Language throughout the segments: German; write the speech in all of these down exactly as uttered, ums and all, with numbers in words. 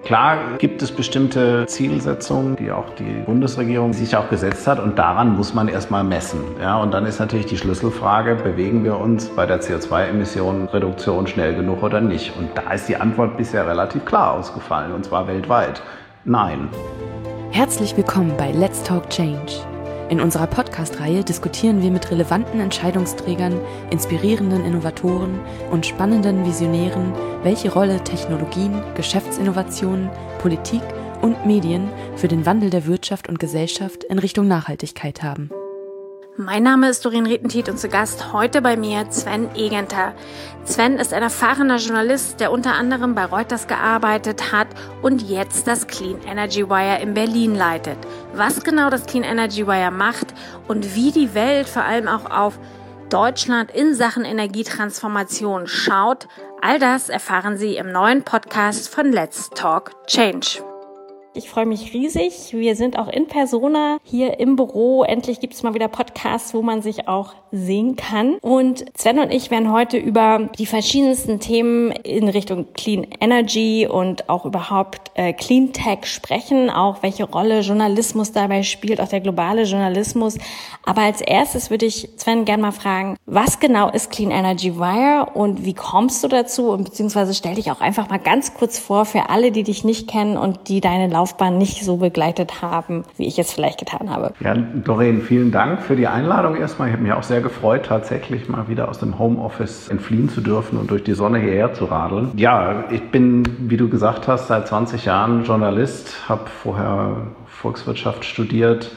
Klar gibt es bestimmte Zielsetzungen, die auch die Bundesregierung sich auch gesetzt hat und daran muss man erstmal messen. Ja, und dann ist natürlich die Schlüsselfrage, bewegen wir uns bei der C O zwei Emissionen-Reduktion schnell genug oder nicht? Und da ist die Antwort bisher relativ klar ausgefallen, und zwar weltweit. Nein. Herzlich willkommen bei Let's Talk Change. In unserer Podcast-Reihe diskutieren wir mit relevanten Entscheidungsträgern, inspirierenden Innovatoren und spannenden Visionären, welche Rolle Technologien, Geschäftsinnovationen, Politik und Medien für den Wandel der Wirtschaft und Gesellschaft in Richtung Nachhaltigkeit haben. Mein Name ist Doreen Retentiet und zu Gast heute bei mir Sven Egenter. Sven ist ein erfahrener Journalist, der unter anderem bei Reuters gearbeitet hat und jetzt das Clean Energy Wire in Berlin leitet. Was genau das Clean Energy Wire macht und wie die Welt vor allem auch auf Deutschland in Sachen Energietransformation schaut, all das erfahren Sie im neuen Podcast von Let's Talk Change. Ich freue mich riesig. Wir sind auch in Persona hier im Büro. Endlich gibt es mal wieder Podcasts, wo man sich auch sehen kann. Und Sven und ich werden heute über die verschiedensten Themen in Richtung Clean Energy und auch überhaupt äh, Clean Tech sprechen, auch welche Rolle Journalismus dabei spielt, auch der globale Journalismus. Aber als erstes würde ich Sven gerne mal fragen, was genau ist Clean Energy Wire und wie kommst du dazu? Und beziehungsweise stell dich auch einfach mal ganz kurz vor für alle, die dich nicht kennen und die deine Laufbahn nicht so begleitet haben, wie ich es vielleicht getan habe. Ja, Doreen, vielen Dank für die Einladung erstmal. Ich habe mich auch sehr gefreut, tatsächlich mal wieder aus dem Homeoffice entfliehen zu dürfen und durch die Sonne hierher zu radeln. Ja, ich bin, wie du gesagt hast, seit zwanzig Jahren Journalist, habe vorher Volkswirtschaft studiert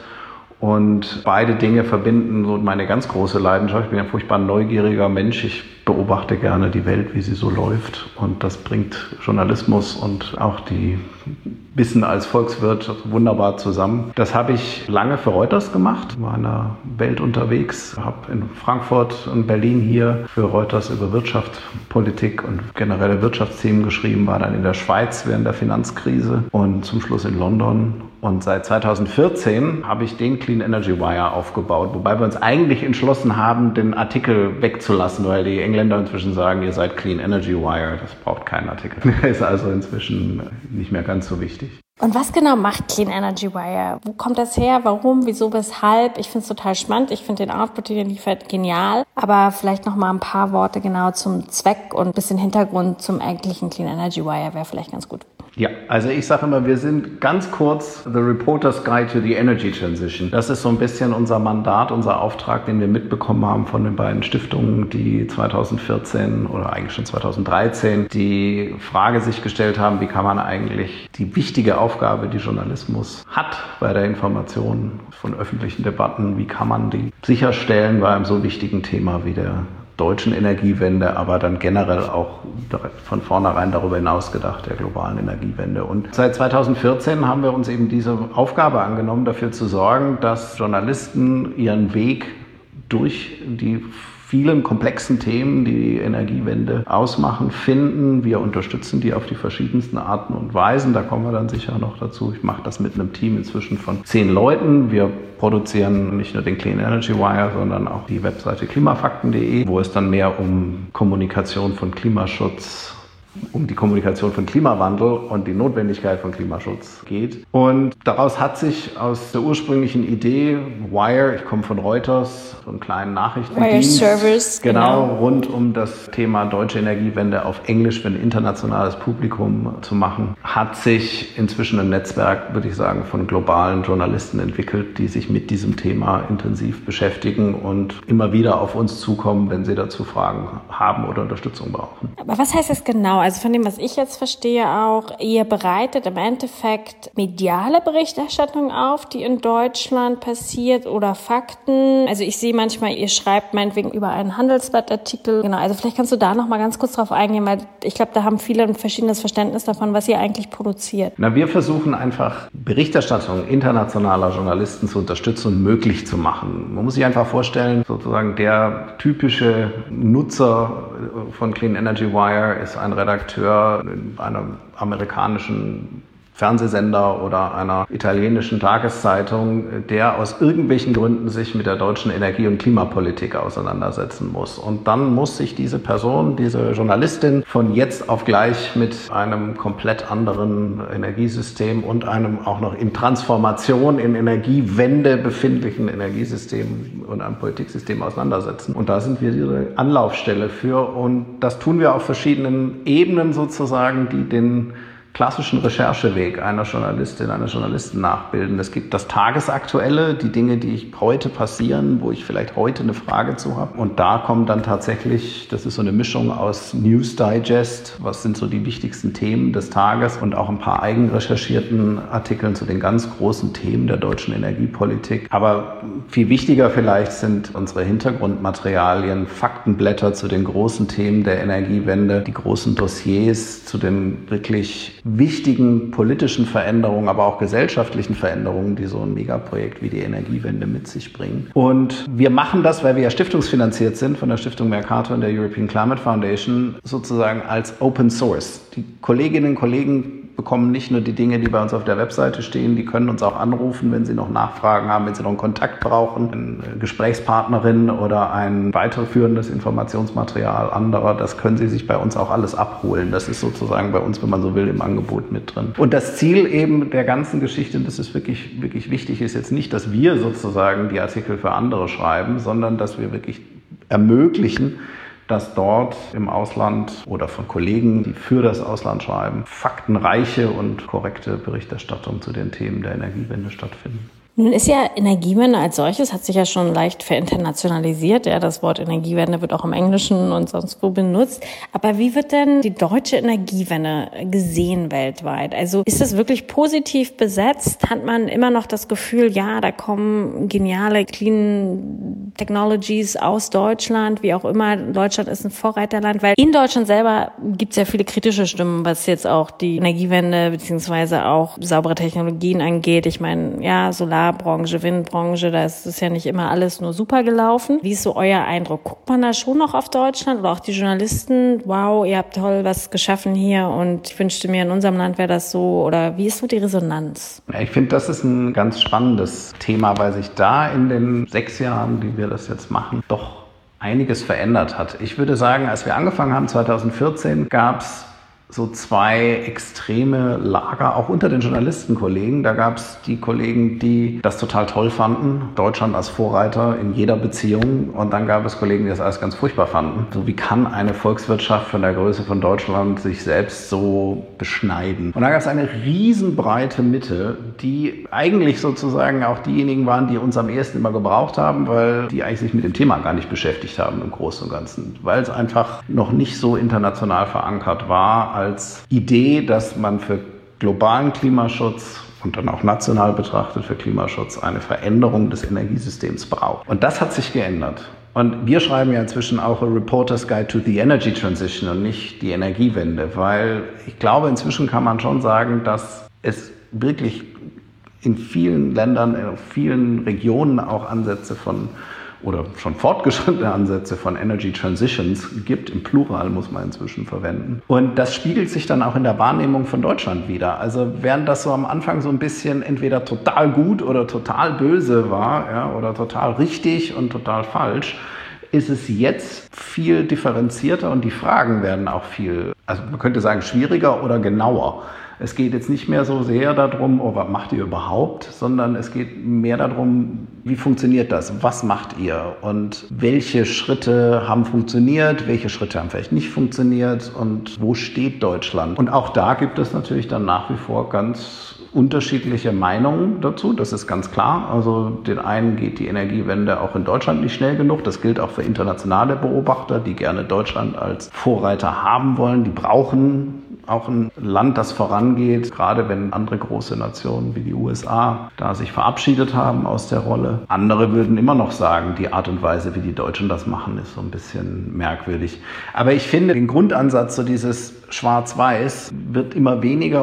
und beide Dinge verbinden so meine ganz große Leidenschaft. Ich bin ein furchtbar neugieriger Mensch. Ich beobachte gerne die Welt, wie sie so läuft. Und das bringt Journalismus und auch die Wissen als Volkswirt wunderbar zusammen. Das habe ich lange für Reuters gemacht, war in der Welt unterwegs, habe in Frankfurt und Berlin hier für Reuters über Wirtschaft, Politik und generelle Wirtschaftsthemen geschrieben, war dann in der Schweiz während der Finanzkrise und zum Schluss in London. Und seit zweitausendvierzehn habe ich den Clean Energy Wire aufgebaut, wobei wir uns eigentlich entschlossen haben, den Artikel wegzulassen, weil die Engländer inzwischen sagen, ihr seid Clean Energy Wire, das braucht keinen Artikel. Ist also inzwischen nicht mehr ganz so wichtig. Und was genau macht Clean Energy Wire? Wo kommt das her? Warum? Wieso? Weshalb? Ich finde es total spannend. Ich finde den Output, den ihr liefert, genial. Aber vielleicht noch mal ein paar Worte genau zum Zweck und ein bisschen Hintergrund zum eigentlichen Clean Energy Wire wäre vielleicht ganz gut. Ja, also ich sage immer, wir sind ganz kurz The Reporter's Guide to the Energy Transition. Das ist so ein bisschen unser Mandat, unser Auftrag, den wir mitbekommen haben von den beiden Stiftungen, die zweitausendvierzehn oder eigentlich schon zweitausenddreizehn die Frage sich gestellt haben, wie kann man eigentlich die wichtige Aufgabe, die Journalismus hat bei der Information von öffentlichen Debatten, wie kann man die sicherstellen bei einem so wichtigen Thema wie der deutschen Energiewende, aber dann generell auch von vornherein darüber hinaus gedacht, der globalen Energiewende. Und seit zweitausendvierzehn haben wir uns eben diese Aufgabe angenommen, dafür zu sorgen, dass Journalisten ihren Weg durch die vielen komplexen Themen, die die Energiewende ausmachen, finden. Wir unterstützen die auf die verschiedensten Arten und Weisen. Da kommen wir dann sicher noch dazu. Ich mache das mit einem Team inzwischen von zehn Leuten. Wir produzieren nicht nur den Clean Energy Wire, sondern auch die Webseite klimafakten punkt de, wo es dann mehr um Kommunikation von Klimaschutz, um die Kommunikation von Klimawandel und die Notwendigkeit von Klimaschutz geht. Und daraus hat sich aus der ursprünglichen Idee Wire, ich komme von Reuters, so einen kleinen Nachrichtendienst, Wire Service, genau, genau, rund um das Thema deutsche Energiewende auf Englisch für ein internationales Publikum zu machen, hat sich inzwischen ein Netzwerk, würde ich sagen, von globalen Journalisten entwickelt, die sich mit diesem Thema intensiv beschäftigen und immer wieder auf uns zukommen, wenn sie dazu Fragen haben oder Unterstützung brauchen. Aber was heißt das genau? Also von dem, was ich jetzt verstehe auch, ihr bereitet im Endeffekt mediale Berichterstattung auf, die in Deutschland passiert oder Fakten. Also ich sehe manchmal, ihr schreibt meinetwegen über einen Handelsblattartikel. Genau, also vielleicht kannst du da noch mal ganz kurz drauf eingehen, weil ich glaube, da haben viele ein verschiedenes Verständnis davon, was ihr eigentlich produziert. Na, wir versuchen einfach Berichterstattung internationaler Journalisten zu unterstützen und möglich zu machen. Man muss sich einfach vorstellen, sozusagen der typische Nutzer von Clean Energy Wire ist ein Redakteur in einer amerikanischen Fernsehsender oder einer italienischen Tageszeitung, der aus irgendwelchen Gründen sich mit der deutschen Energie- und Klimapolitik auseinandersetzen muss. Und dann muss sich diese Person, diese Journalistin von jetzt auf gleich mit einem komplett anderen Energiesystem und einem auch noch in Transformation, in Energiewende befindlichen Energiesystem und einem Politiksystem auseinandersetzen. Und da sind wir diese Anlaufstelle für. Und das tun wir auf verschiedenen Ebenen sozusagen, die den klassischen Rechercheweg einer Journalistin, eines Journalisten nachbilden. Es gibt das Tagesaktuelle, die Dinge, die ich heute passieren, wo ich vielleicht heute eine Frage zu habe. Und da kommt dann tatsächlich, das ist so eine Mischung aus News Digest, was sind so die wichtigsten Themen des Tages und auch ein paar eigenrecherchierten Artikeln zu den ganz großen Themen der deutschen Energiepolitik. Aber viel wichtiger vielleicht sind unsere Hintergrundmaterialien, Faktenblätter zu den großen Themen der Energiewende, die großen Dossiers zu den wirklich wichtigen politischen Veränderungen, aber auch gesellschaftlichen Veränderungen, die so ein Megaprojekt wie die Energiewende mit sich bringen. Und wir machen das, weil wir ja stiftungsfinanziert sind von der Stiftung Mercator und der European Climate Foundation, sozusagen als Open Source. Die Kolleginnen und Kollegen bekommen nicht nur die Dinge, die bei uns auf der Webseite stehen, die können uns auch anrufen, wenn sie noch Nachfragen haben, wenn sie noch einen Kontakt brauchen, eine Gesprächspartnerin oder ein weiterführendes Informationsmaterial anderer, das können sie sich bei uns auch alles abholen. Das ist sozusagen bei uns, wenn man so will, im Angebot mit drin. Und das Ziel eben der ganzen Geschichte, und das ist wirklich, wirklich wichtig, ist jetzt nicht, dass wir sozusagen die Artikel für andere schreiben, sondern dass wir wirklich ermöglichen, dass dort im Ausland oder von Kollegen, die für das Ausland schreiben, faktenreiche und korrekte Berichterstattung zu den Themen der Energiewende stattfinden. Nun ist ja Energiewende als solches, hat sich ja schon leicht verinternationalisiert. Ja, das Wort Energiewende wird auch im Englischen und sonst wo benutzt. Aber wie wird denn die deutsche Energiewende gesehen weltweit? Also ist das wirklich positiv besetzt? Hat man immer noch das Gefühl, ja, da kommen geniale Clean Technologies aus Deutschland, wie auch immer. Deutschland ist ein Vorreiterland, weil in Deutschland selber gibt es ja viele kritische Stimmen, was jetzt auch die Energiewende beziehungsweise auch saubere Technologien angeht. Ich meine, ja, Solar Branche, Windbranche, da ist es ja nicht immer alles nur super gelaufen. Wie ist so euer Eindruck? Guckt man da schon noch auf Deutschland oder auch die Journalisten? Wow, ihr habt toll was geschaffen hier und ich wünschte mir, in unserem Land wäre das so. Oder wie ist so die Resonanz? Ich finde, das ist ein ganz spannendes Thema, weil sich da in den sechs Jahren, die wir das jetzt machen, doch einiges verändert hat. Ich würde sagen, als wir angefangen haben, zwanzig vierzehn, gab es so zwei extreme Lager, auch unter den Journalistenkollegen. Da gab es die Kollegen, die das total toll fanden, Deutschland als Vorreiter in jeder Beziehung. Und dann gab es Kollegen, die das alles ganz furchtbar fanden. So, wie kann eine Volkswirtschaft von der Größe von Deutschland sich selbst so beschneiden? Und da gab es eine riesenbreite Mitte, die eigentlich sozusagen auch diejenigen waren, die uns am ehesten immer gebraucht haben, weil die eigentlich sich mit dem Thema gar nicht beschäftigt haben im Großen und Ganzen. Weil es einfach noch nicht so international verankert war, als Idee, dass man für globalen Klimaschutz und dann auch national betrachtet für Klimaschutz eine Veränderung des Energiesystems braucht. Und das hat sich geändert. Und wir schreiben ja inzwischen auch A Reporter's Guide to the Energy Transition und nicht die Energiewende, weil ich glaube, inzwischen kann man schon sagen, dass es wirklich in vielen Ländern, in vielen Regionen auch Ansätze von oder schon fortgeschrittene Ansätze von Energy Transitions gibt. Im Plural muss man inzwischen verwenden. Und das spiegelt sich dann auch in der Wahrnehmung von Deutschland wieder. Also während das so am Anfang so ein bisschen entweder total gut oder total böse war, ja, oder total richtig und total falsch, ist es jetzt viel differenzierter und die Fragen werden auch viel, also man könnte sagen, schwieriger oder genauer. Es geht jetzt nicht mehr so sehr darum, oh, was macht ihr überhaupt, sondern es geht mehr darum, wie funktioniert das, was macht ihr und welche Schritte haben funktioniert, welche Schritte haben vielleicht nicht funktioniert und wo steht Deutschland. Und auch da gibt es natürlich dann nach wie vor ganz unterschiedliche Meinungen dazu, das ist ganz klar. Also den einen geht die Energiewende auch in Deutschland nicht schnell genug. Das gilt auch für internationale Beobachter, die gerne Deutschland als Vorreiter haben wollen. Die brauchen auch ein Land, das vorangeht, gerade wenn andere große Nationen wie die U S A da sich verabschiedet haben aus der Rolle. Andere würden immer noch sagen, die Art und Weise, wie die Deutschen das machen, ist so ein bisschen merkwürdig. Aber ich finde, den Grundansatz, so dieses Schwarz-Weiß, wird immer weniger und ich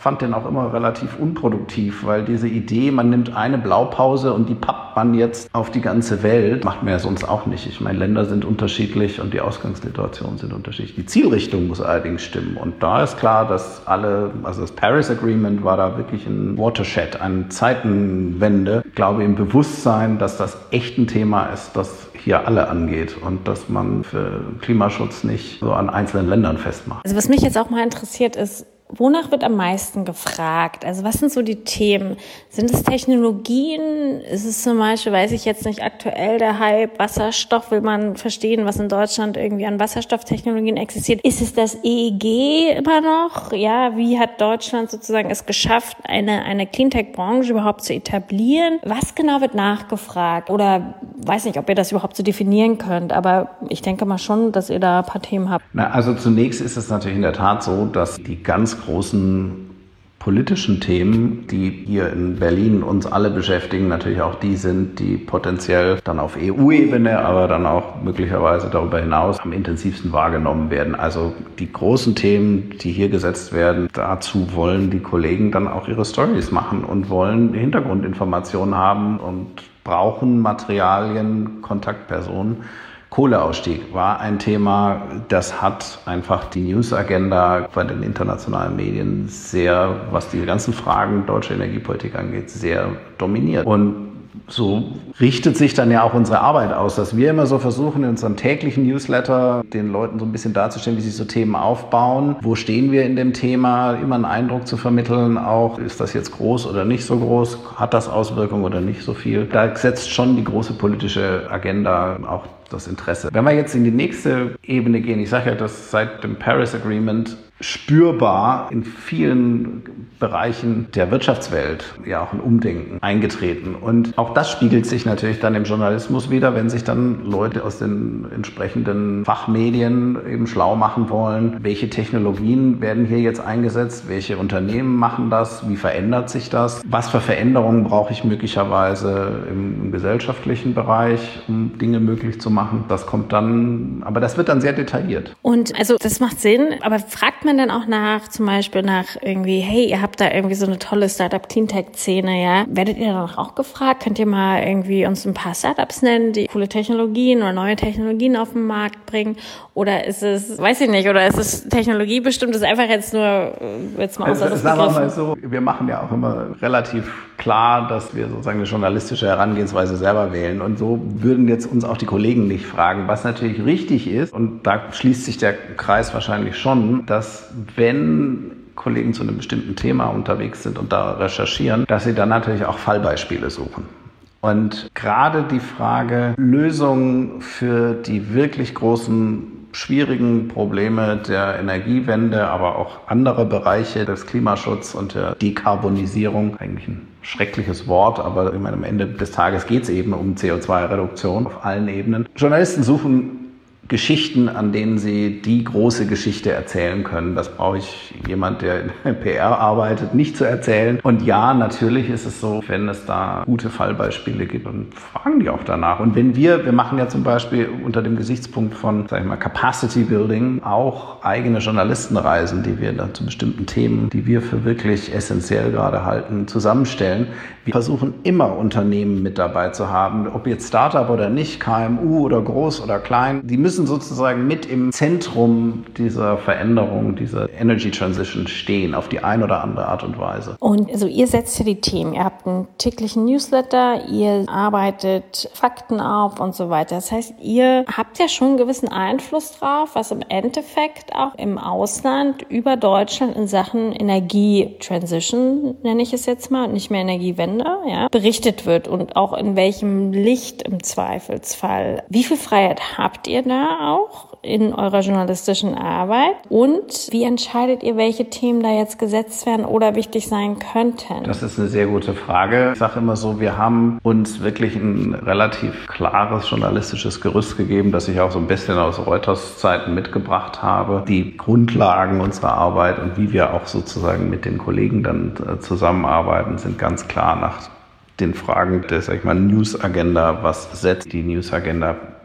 fand den auch immer relativ unproduktiv, weil diese Idee, man nimmt eine Blaupause und die pappt man jetzt auf die ganze Welt, macht man ja sonst auch nicht. Ich meine, Länder sind unterschiedlich und die Ausgangssituationen sind unterschiedlich. Die Zielrichtung muss allerdings stimmen. Und da ist klar, dass alle, also das Paris Agreement war da wirklich ein Watershed, eine Zeitenwende. Ich glaube im Bewusstsein, dass das echt ein Thema ist, das hier alle angeht und dass man für Klimaschutz nicht so an einzelnen Ländern festmacht. Also was mich jetzt auch mal interessiert ist, wonach wird am meisten gefragt? Also was sind so die Themen? Sind es Technologien? Ist es zum Beispiel, weiß ich jetzt nicht, aktuell der Hype, Wasserstoff, will man verstehen, was in Deutschland irgendwie an Wasserstofftechnologien existiert? Ist es das E E G immer noch? Ja, wie hat Deutschland sozusagen es geschafft, eine, eine Cleantech-Branche überhaupt zu etablieren? Was genau wird nachgefragt? Oder weiß nicht, ob ihr das überhaupt so definieren könnt, aber ich denke mal schon, dass ihr da ein paar Themen habt. Na, also zunächst ist es natürlich in der Tat so, dass die ganz großen politischen Themen, die hier in Berlin uns alle beschäftigen, natürlich auch die sind, die potenziell dann auf E U-Ebene, aber dann auch möglicherweise darüber hinaus am intensivsten wahrgenommen werden. Also die großen Themen, die hier gesetzt werden, dazu wollen die Kollegen dann auch ihre Stories machen und wollen Hintergrundinformationen haben und brauchen Materialien, Kontaktpersonen. Kohleausstieg war ein Thema, das hat einfach die News-Agenda bei den internationalen Medien sehr, was die ganzen Fragen deutscher Energiepolitik angeht, sehr dominiert. Und so richtet sich dann ja auch unsere Arbeit aus, dass wir immer so versuchen, in unserem täglichen Newsletter den Leuten so ein bisschen darzustellen, wie sich so Themen aufbauen. Wo stehen wir in dem Thema? Immer einen Eindruck zu vermitteln, auch ist das jetzt groß oder nicht so groß? Hat das Auswirkungen oder nicht so viel? Da setzt schon die große politische Agenda auch das Interesse. Wenn wir jetzt in die nächste Ebene gehen, ich sage ja, dass seit dem Paris Agreement spürbar in vielen Bereichen der Wirtschaftswelt ja auch ein Umdenken eingetreten. Und auch das spiegelt sich natürlich dann im Journalismus wieder, wenn sich dann Leute aus den entsprechenden Fachmedien eben schlau machen wollen, welche Technologien werden hier jetzt eingesetzt, welche Unternehmen machen das, wie verändert sich das, was für Veränderungen brauche ich möglicherweise im, im gesellschaftlichen Bereich, um Dinge möglich zu machen. Das kommt dann, aber das wird dann sehr detailliert. Und also das macht Sinn, aber fragt man dann auch nach, zum Beispiel nach irgendwie, hey, ihr habt da irgendwie so eine tolle Startup-Cleantech-Szene, ja? Werdet ihr dann auch gefragt? Könnt ihr mal irgendwie uns ein paar Startups nennen, die coole Technologien oder neue Technologien auf den Markt bringen? Oder ist es, weiß ich nicht, oder ist es Technologie bestimmt? Ist einfach jetzt nur, jetzt mal außer das Sagen wir mal so, wir machen ja auch immer relativ klar, dass wir sozusagen eine journalistische Herangehensweise selber wählen. Und so würden jetzt uns auch die Kollegen nicht fragen, was natürlich richtig ist. Und da schließt sich der Kreis wahrscheinlich schon, dass wenn Kollegen zu einem bestimmten Thema unterwegs sind und da recherchieren, dass sie dann natürlich auch Fallbeispiele suchen. Und gerade die Frage Lösungen für die wirklich großen, schwierigen Probleme der Energiewende, aber auch andere Bereiche des Klimaschutzes und der Dekarbonisierung, eigentlich ein schreckliches Wort, aber ich meine, am Ende des Tages geht es eben um C O zwei Reduktion auf allen Ebenen. Journalisten suchen Geschichten, an denen sie die große Geschichte erzählen können. Das brauche ich jemand, der in P R arbeitet, nicht zu erzählen. Und ja, natürlich ist es so, wenn es da gute Fallbeispiele gibt, dann fragen die auch danach. Und wenn wir, wir machen ja zum Beispiel unter dem Gesichtspunkt von, sag ich mal, Capacity Building auch eigene Journalistenreisen, die wir dann zu bestimmten Themen, die wir für wirklich essentiell gerade halten, zusammenstellen. Wir versuchen immer Unternehmen mit dabei zu haben, ob jetzt Startup oder nicht, K M U oder groß oder klein. Die müssen sozusagen mit im Zentrum dieser Veränderung, dieser Energy Transition stehen, auf die eine oder andere Art und Weise. Und also ihr setzt ja die Themen. Ihr habt einen täglichen Newsletter, ihr arbeitet Fakten auf und so weiter. Das heißt, ihr habt ja schon einen gewissen Einfluss drauf, was im Endeffekt auch im Ausland über Deutschland in Sachen Energietransition, nenne ich es jetzt mal, und nicht mehr Energiewende, ja, berichtet wird und auch in welchem Licht im Zweifelsfall. Wie viel Freiheit habt ihr da auch in eurer journalistischen Arbeit? Und wie entscheidet ihr, welche Themen da jetzt gesetzt werden oder wichtig sein könnten? Das ist eine sehr gute Frage. Ich sage immer so, wir haben uns wirklich ein relativ klares journalistisches Gerüst gegeben, das ich auch so ein bisschen aus Reuters Zeiten mitgebracht habe. Die Grundlagen unserer Arbeit und wie wir auch sozusagen mit den Kollegen dann zusammenarbeiten, sind ganz klar nach den Fragen der, sag ich mal, News-Agenda. Was setzt die News-Agenda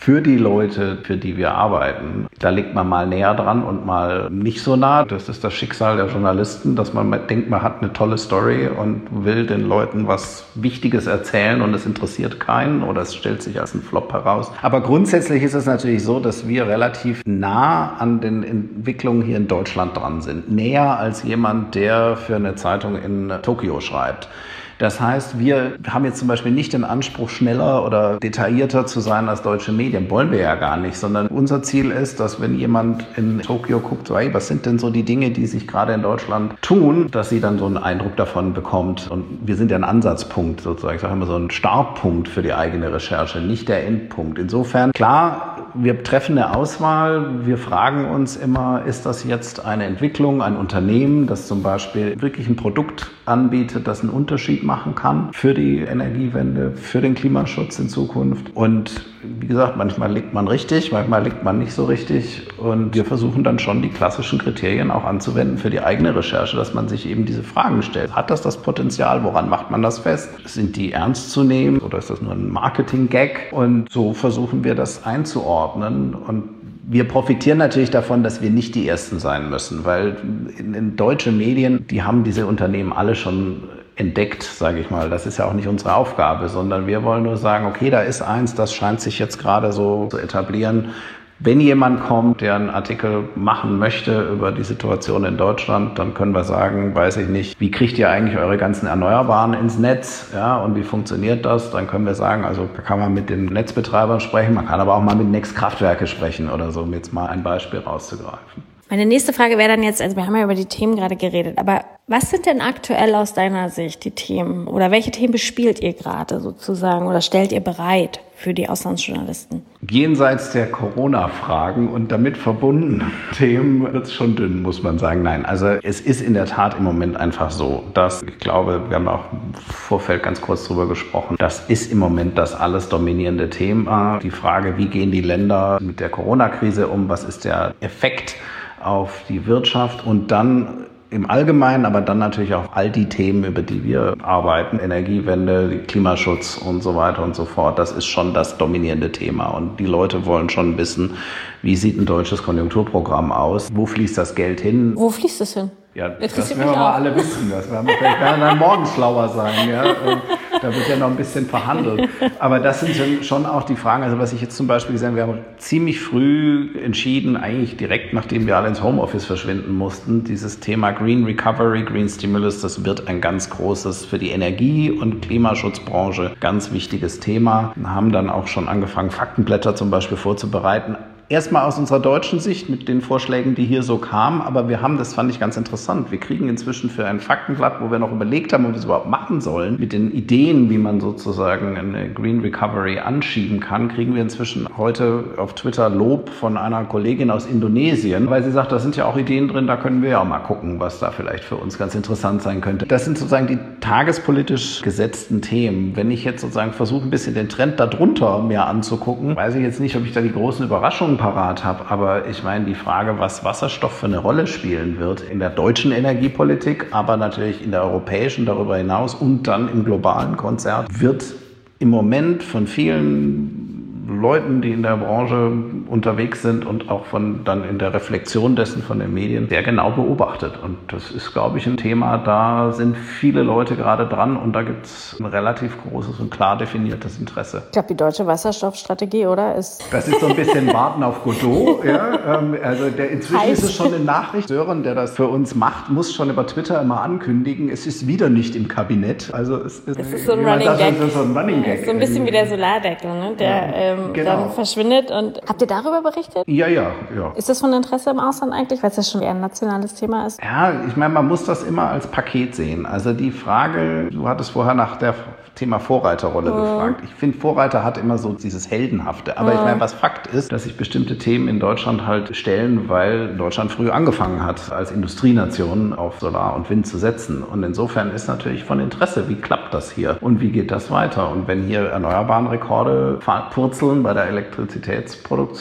für die Leute, für die wir arbeiten. Da liegt man mal näher dran und mal nicht so nah. Das ist das Schicksal der Journalisten, dass man denkt, man hat eine tolle Story und will den Leuten was Wichtiges erzählen und es interessiert keinen oder es stellt sich als ein Flop heraus. Aber grundsätzlich ist es natürlich so, dass wir relativ nah an den Entwicklungen hier in Deutschland dran sind. Näher als jemand, der für eine Zeitung in Tokio schreibt. Das heißt, wir haben jetzt zum Beispiel nicht den Anspruch, schneller oder detaillierter zu sein als deutsche Medien. Wollen wir ja gar nicht, sondern unser Ziel ist, dass wenn jemand in Tokio guckt, so, hey, was sind denn so die Dinge, die sich gerade in Deutschland tun, dass sie dann so einen Eindruck davon bekommt. Und wir sind ja ein Ansatzpunkt sozusagen, ich sage immer so ein Startpunkt für die eigene Recherche, nicht der Endpunkt. Insofern, klar, wir treffen eine Auswahl. Wir fragen uns immer, ist das jetzt eine Entwicklung, ein Unternehmen, das zum Beispiel wirklich ein Produkt anbietet, das einen Unterschied machen kann für die Energiewende, für den Klimaschutz in Zukunft. Und wie gesagt, manchmal liegt man richtig, manchmal liegt man nicht so richtig. Und wir versuchen dann schon die klassischen Kriterien auch anzuwenden für die eigene Recherche, dass man sich eben diese Fragen stellt. Hat das das Potenzial? Woran macht man das fest? Sind die ernst zu nehmen oder ist das nur ein Marketing-Gag? Und so versuchen wir das einzuordnen. Und wir profitieren natürlich davon, dass wir nicht die Ersten sein müssen, weil in, in deutsche Medien, die haben diese Unternehmen alle schon entdeckt, sage ich mal. Das ist ja auch nicht unsere Aufgabe, sondern wir wollen nur sagen, okay, da ist eins, das scheint sich jetzt gerade so zu etablieren. Wenn jemand kommt, der einen Artikel machen möchte über die Situation in Deutschland, dann können wir sagen, weiß ich nicht, wie kriegt ihr eigentlich eure ganzen Erneuerbaren ins Netz? Ja, und wie funktioniert das? Dann können wir sagen, also da kann man mit den Netzbetreibern sprechen, man kann aber auch mal mit Next Kraftwerke sprechen oder so, um jetzt mal ein Beispiel rauszugreifen. Meine nächste Frage wäre dann jetzt, also wir haben ja über die Themen gerade geredet, aber was sind denn aktuell aus deiner Sicht die Themen oder welche Themen bespielt ihr gerade sozusagen oder stellt ihr bereit für die Auslandsjournalisten? Jenseits der Corona-Fragen und damit verbundenen Themen wird es schon dünn, muss man sagen. Nein, also es ist in der Tat im Moment einfach so, dass ich glaube, wir haben auch im Vorfeld ganz kurz drüber gesprochen, das ist im Moment das alles dominierende Thema. Die Frage, wie gehen die Länder mit der Corona-Krise um, was ist der Effekt auf die Wirtschaft und dann im Allgemeinen, aber dann natürlich auch all die Themen, über die wir arbeiten, Energiewende, Klimaschutz und so weiter und so fort, das ist schon das dominierende Thema. Und die Leute wollen schon wissen, wie sieht ein deutsches Konjunkturprogramm aus, wo fließt das Geld hin? Wo fließt es hin? Ja, das werden wir mal alle wissen. Das werden wir vielleicht werden dann morgen schlauer sein. Ja? Da wird ja noch ein bisschen verhandelt. Aber das sind schon auch die Fragen. Also was ich jetzt zum Beispiel gesehen habe, wir haben ziemlich früh entschieden, eigentlich direkt nachdem wir alle ins Homeoffice verschwinden mussten, dieses Thema Green Recovery, Green Stimulus, das wird ein ganz großes für die Energie- und Klimaschutzbranche ganz wichtiges Thema. Wir haben dann auch schon angefangen, Faktenblätter zum Beispiel vorzubereiten. Erstmal aus unserer deutschen Sicht mit den Vorschlägen, die hier so kamen, aber wir haben, das fand ich ganz interessant, wir kriegen inzwischen für ein Faktenblatt, wo wir noch überlegt haben, ob wir es überhaupt machen sollen, mit den Ideen, wie man sozusagen eine Green Recovery anschieben kann, kriegen wir inzwischen heute auf Twitter Lob von einer Kollegin aus Indonesien, weil sie sagt, da sind ja auch Ideen drin, da können wir ja auch mal gucken, was da vielleicht für uns ganz interessant sein könnte. Das sind sozusagen die tagespolitisch gesetzten Themen. Wenn ich jetzt sozusagen versuche, ein bisschen den Trend darunter mir anzugucken, weiß ich jetzt nicht, ob ich da die großen Überraschungen parat habe, aber ich meine die Frage, was Wasserstoff für eine Rolle spielen wird in der deutschen Energiepolitik, aber natürlich in der europäischen darüber hinaus und dann im globalen Konzert, wird im Moment von vielen Leuten, die in der Branche unterwegs sind und auch von dann in der Reflexion dessen von den Medien sehr genau beobachtet. Und das ist, glaube ich, ein Thema, da sind viele Leute gerade dran und da gibt es ein relativ großes und klar definiertes Interesse. Ich glaube, die deutsche Wasserstoffstrategie, oder? Ist das ist so ein bisschen Warten auf Godot. Ja? Also der, inzwischen heiß. Ist es schon eine Nachricht. Sören, der das für uns macht, muss schon über Twitter immer ankündigen, es ist wieder nicht im Kabinett. Also es ist, das ist so ein Running Gag. So ein Running Gag. So ein bisschen wie der Solardeckel, ne? Der ja. ähm, Genau. dann verschwindet. Und habt ihr darüber berichtet? Ja, ja, ja. Ist das von Interesse im Ausland eigentlich, weil es ja schon eher ein nationales Thema ist? Ja, ich meine, man muss das immer als Paket sehen. Also die Frage, du hattest vorher nach der Thema Vorreiterrolle mhm. gefragt. Ich finde, Vorreiter hat immer so dieses Heldenhafte. Aber mhm. ich meine, was Fakt ist, dass sich bestimmte Themen in Deutschland halt stellen, weil Deutschland früh angefangen hat, als Industrienation auf Solar und Wind zu setzen. Und insofern ist natürlich von Interesse, wie klappt das hier und wie geht das weiter? Und wenn hier erneuerbaren Rekorde purzeln bei der Elektrizitätsproduktion,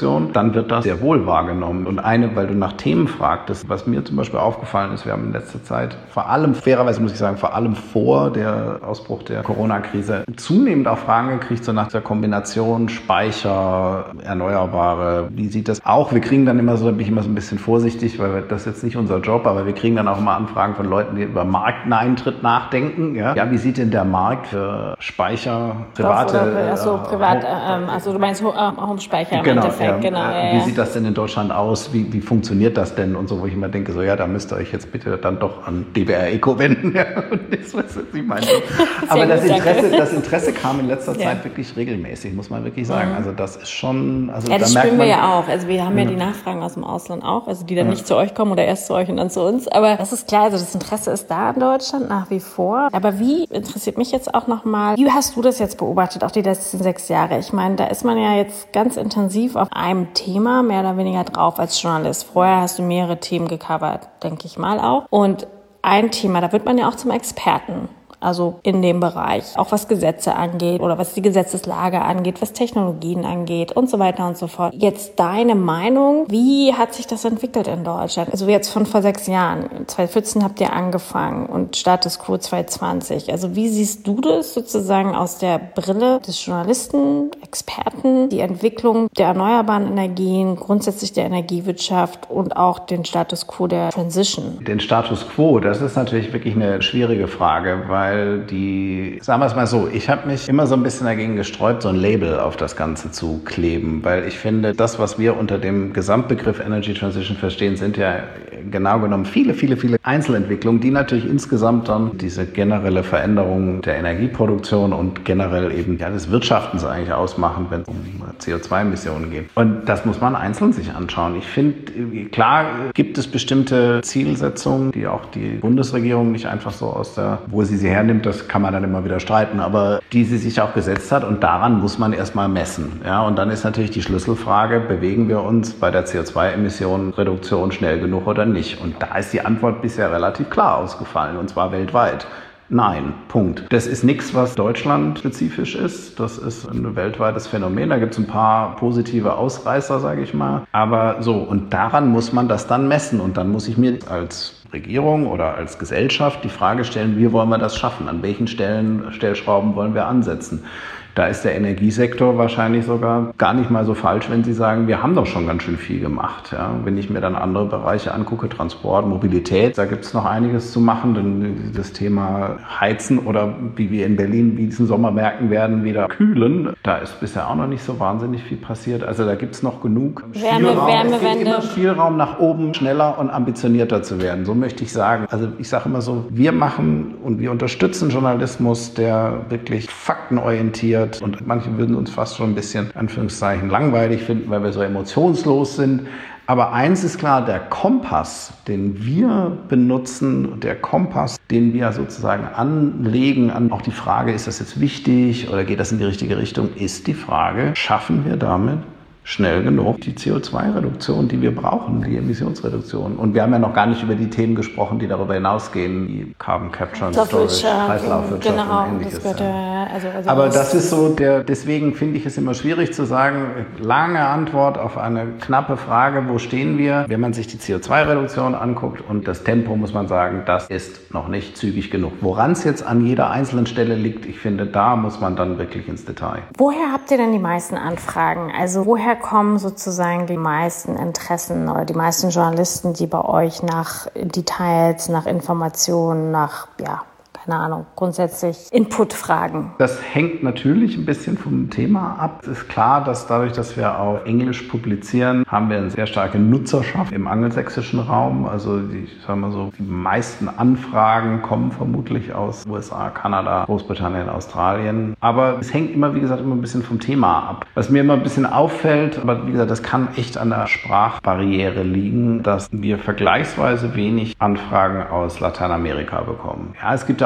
Reduktion, dann wird das sehr wohl wahrgenommen. Und eine, weil du nach Themen fragtest, was mir zum Beispiel aufgefallen ist, wir haben in letzter Zeit vor allem, fairerweise muss ich sagen, vor allem vor der Ausbruch der Corona-Krise zunehmend auch Fragen gekriegt, so nach der Kombination Speicher, Erneuerbare, wie sieht das auch? Wir kriegen dann immer so, da bin ich immer so ein bisschen vorsichtig, weil das ist jetzt nicht unser Job, aber wir kriegen dann auch immer Anfragen von Leuten, die über Markteintritt nachdenken. Ja, ja, wie sieht denn der Markt für Speicher, private... Oder, also, privat, ähm, also du meinst Home-Speicher im genau, Endeffekt. Ja, genau, äh, ja, wie ja. sieht das denn in Deutschland aus? Wie, wie funktioniert das denn? Und so, wo ich immer denke, so ja, da müsst ihr euch jetzt bitte dann doch an D B R Eco wenden. Ja, das, was ich meine. Aber das Interesse, das Interesse kam in letzter Zeit ja. wirklich regelmäßig, muss man wirklich sagen. Mhm. Also das ist schon... Also ja, das da spüren merkt man, wir ja auch. Also wir haben ja, ja die Nachfragen aus dem Ausland auch, also die dann ja. nicht zu euch kommen oder erst zu euch und dann zu uns. Aber das ist klar, also das Interesse ist da in Deutschland nach wie vor. Aber wie, interessiert mich jetzt auch nochmal, wie hast du das jetzt beobachtet, auch die letzten sechs Jahre? Ich meine, da ist man ja jetzt ganz intensiv auf einem Thema mehr oder weniger drauf als Journalist. Vorher hast du mehrere Themen gecovert, denke ich mal auch. Und ein Thema, da wird man ja auch zum Experten. Also in dem Bereich, auch was Gesetze angeht oder was die Gesetzeslage angeht, was Technologien angeht und so weiter und so fort. Jetzt deine Meinung, wie hat sich das entwickelt in Deutschland? Also jetzt von vor sechs Jahren, zwanzig vierzehn habt ihr angefangen und Status Quo zwanzig zwanzig. Also wie siehst du das sozusagen aus der Brille des Journalisten, Experten, die Entwicklung der erneuerbaren Energien, grundsätzlich der Energiewirtschaft und auch den Status Quo der Transition? Den Status Quo, das ist natürlich wirklich eine schwierige Frage, weil die, sagen wir es mal so, ich habe mich immer so ein bisschen dagegen gesträubt, so ein Label auf das Ganze zu kleben, weil ich finde, das, was wir unter dem Gesamtbegriff Energy Transition verstehen, sind ja genau genommen viele, viele, viele Einzelentwicklungen, die natürlich insgesamt dann diese generelle Veränderung der Energieproduktion und generell eben ja, des Wirtschaftens eigentlich ausmachen, wenn es um C O zwei Emissionen geht. Und das muss man einzeln sich anschauen. Ich finde, klar gibt es bestimmte Zielsetzungen, die auch die Bundesregierung nicht einfach so aus der, wo sie sie hernimmt, das kann man dann immer wieder streiten, aber die sie sich auch gesetzt hat und daran muss man erstmal messen. Ja, und dann ist natürlich die Schlüsselfrage, bewegen wir uns bei der C O zwei Emissionenreduktion schnell genug oder nicht? Und da ist die Antwort bisher relativ klar ausgefallen, und zwar weltweit. Nein, Punkt. Das ist nichts, was deutschlandspezifisch ist. Das ist ein weltweites Phänomen. Da gibt es ein paar positive Ausreißer, sage ich mal. Aber so, und daran muss man das dann messen. Und dann muss ich mir als Regierung oder als Gesellschaft die Frage stellen, wie wollen wir das schaffen? An welchen Stellen, Stellschrauben wollen wir ansetzen? Da ist der Energiesektor wahrscheinlich sogar gar nicht mal so falsch, wenn Sie sagen, wir haben doch schon ganz schön viel gemacht. Ja, wenn ich mir dann andere Bereiche angucke, Transport, Mobilität, da gibt es noch einiges zu machen. Denn das Thema Heizen oder wie wir in Berlin wie diesen Sommer merken werden, wieder kühlen, da ist bisher auch noch nicht so wahnsinnig viel passiert. Also da gibt es noch genug Wärme, Spielraum. Wärmewende. Es gibt immer Spielraum nach oben, schneller und ambitionierter zu werden. So möchte ich sagen. Also ich sage immer so, wir machen und wir unterstützen Journalismus, der wirklich faktenorientiert, und manche würden uns fast schon ein bisschen, Anführungszeichen, langweilig finden, weil wir so emotionslos sind. Aber eins ist klar, der Kompass, den wir benutzen, der Kompass, den wir sozusagen anlegen, an auch die Frage, ist das jetzt wichtig oder geht das in die richtige Richtung, ist die Frage, schaffen wir damit schnell genug die C O zwei Reduktion, die wir brauchen, die Emissionsreduktion. Und wir haben ja noch gar nicht über die Themen gesprochen, die darüber hinausgehen, wie Carbon Capture and Storage, Kreislaufwirtschaft genau, und Ähnliches. Das ja. also, also Aber das ist so, der, deswegen finde ich es immer schwierig zu sagen, lange Antwort auf eine knappe Frage, wo stehen wir? Wenn man sich die C O zwei Reduktion anguckt und das Tempo, muss man sagen, das ist noch nicht zügig genug. Woran es jetzt an jeder einzelnen Stelle liegt, ich finde, da muss man dann wirklich ins Detail. Woher habt ihr denn die meisten Anfragen? Also woher kommen sozusagen die meisten Interessen oder die meisten Journalisten, die bei euch nach Details, nach Informationen, nach, ja, keine Ahnung, grundsätzlich Input fragen? Das hängt natürlich ein bisschen vom Thema ab. Es ist klar, dass dadurch, dass wir auf Englisch publizieren, haben wir eine sehr starke Nutzerschaft im angelsächsischen Raum. Also die, ich sag mal so, die meisten Anfragen kommen vermutlich aus U S A, Kanada, Großbritannien, Australien. Aber es hängt immer, wie gesagt, immer ein bisschen vom Thema ab. Was mir immer ein bisschen auffällt, aber wie gesagt, das kann echt an der Sprachbarriere liegen, dass wir vergleichsweise wenig Anfragen aus Lateinamerika bekommen. Ja, es gibt auch